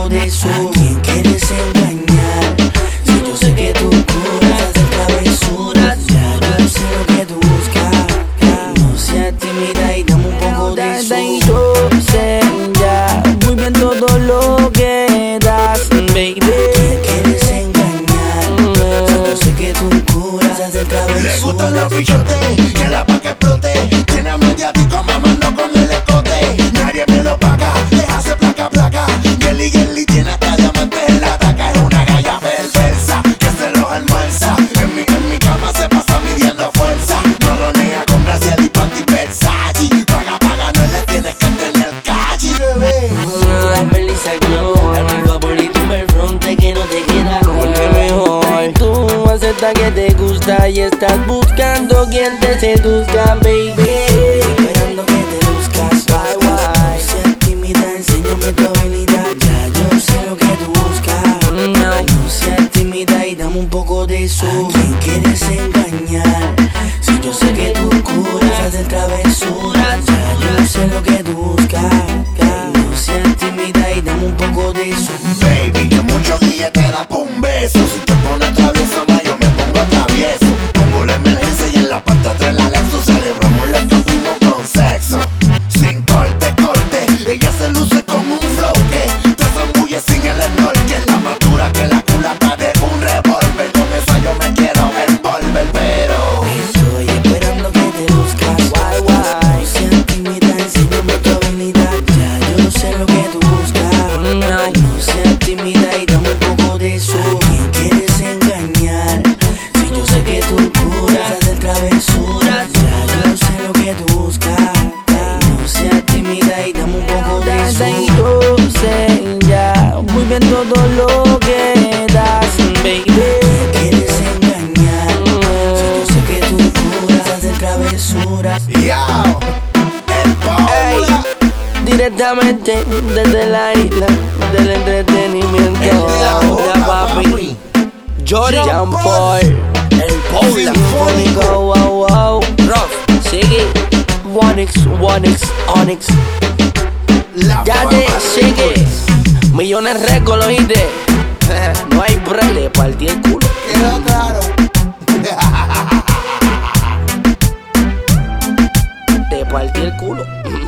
poco de eso. ¿A quién quieres engañar? Si yo sé que tú curas, haces travesuras. Ya yo sé lo que tú buscas. No seas tímida y dame un poco de eso. Y yo sé ya muy bien todo lo que das, baby. ¿A quién quieres engañar? Si yo sé que tú curas, haces travesuras. Le gustan los bichotes, que la pa' que explote. Tiene a media disco mamando con el escote. Nadie me lo paga, déjase placa, placa. Gelly tiene hasta diamantes en la taca. Es una galla perversa, que se los almuerza. En mi cama se pasa midiendo fuerza. No lo niega con gracia y panty Versace. Paga, no le tienes que tener calle, bebé. La Melissa Glow, el favorito el fronte que no te queda. Porque mejor tú aceptas que te gusta y estás buscando quien te seduzca, baby. Esperando que te luzcas. No seas tímida, enséñame tu habilidad. Ya yo sé lo que tú buscas. No seas tímida y dame un poco de eso. ¿A quién quieres engañar? Si yo sé que tú curas, haces travesuras. Ya yo sé lo que tú buscas. No seas tímida y dame un poco de eso. Baby, que mucho guille te da pa' un beso. Si te pones travieso, ma, yo me pongo travieso. Pongo la emergencia y en la parte atrás la Lexus. Celebramos lo que fuimos con sexo. Sin corte, ella se luce con un flow que te zambulle sin el snorkel. La madura que la culata de un revólver. Con esa yo me quiero envolver, pero Estoy esperando que te luzcas. No seas tímida, enséñame tu habilidad. Ya yo sé lo que tú buscas. No seas tímida y dame un poco de eso. ¿A quién quieres engañar? Si yo sé que tú curas, haces travesuras. Ya yo sé lo que tú buscas. No seas tímida y dame un poco de eso. Y yo sé ya muy bien todo lo que das, baby. ¿Quieres engañar? Si yo sé que tú curas, haces travesuras. Yao, el Paula. Directamente desde la isla del entretenimiento. Ya papi, Jory John Paul, el Paula Sinfónico, wow, Rough, sigue, Onyx, La ya te fama sigue, millones récords, lo oíste. No hay break, le partí el culo. queda claro. Te partí el culo.